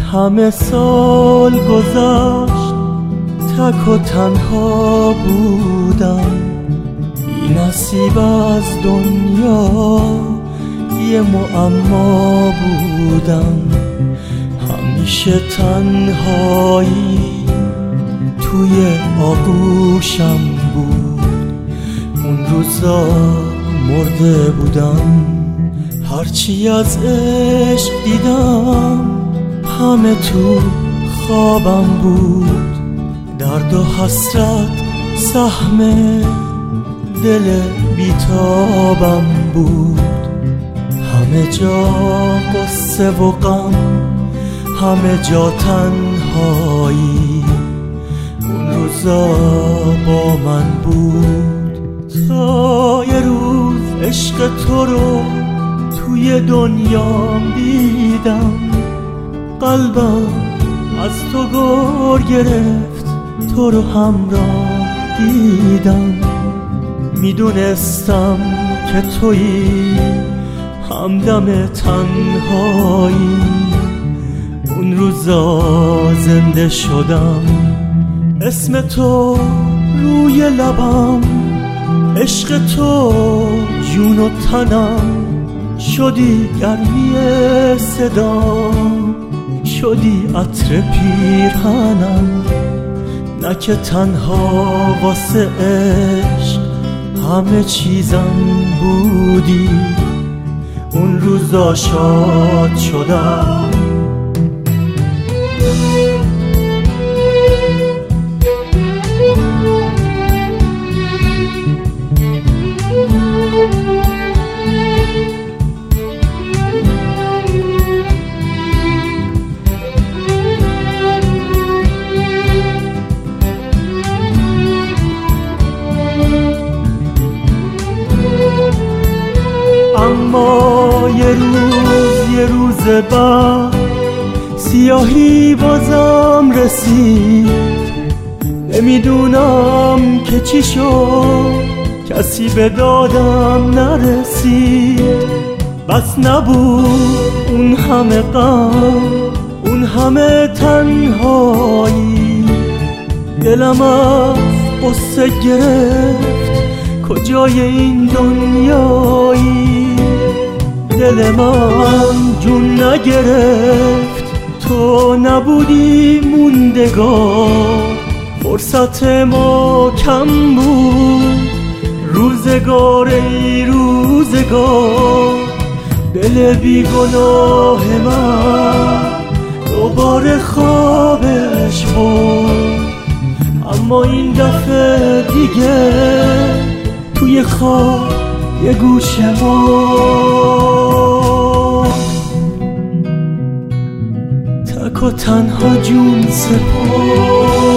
همه سال گذشت تک و تنها بودم، بی نصیب از دنیا یه معما بودم. همیشه تنهایی توی آغوشم بود، اون روزا مرده بودم. هرچی از عشق دیدم همه تو خوابم بود، درد و حسرت سهم دل بیتابم بود. همه جا قصه و غم، همه جا تنهایی، اون روزا با من بود. تا یه روز عشق تو رو توی دنیام دیدم، قلبم از تو گر گرفت، تو رو همراه دیدم. میدونستم که تویی همدم تنهایی، اون روزا زنده شدم. اسم تو روی لبم، عشق تو جون و تنم، شدی گرمی صدام، شدی عطر پیرهنم. نه که تنها واسه عشق همه چیزم بودی، اون روزا شاد شدم. اما یه روز بعد سیاهی بازم رسید، نمیدونم که چی شد، کسی به دادم نرسید. بس نبود اون همه غم، اون همه تنهایی، دلم از قصه گرفت کجای این دنیایی. دل من جون نگرفت، تو نبودی موندگار، فرصت ما کم بود، روزگار ای روزگار. دل بیگناه من دوباره خوابش برد، اما این دفعه دیگه توی خواب یه گوشه ما تک و تنها جون سپرد.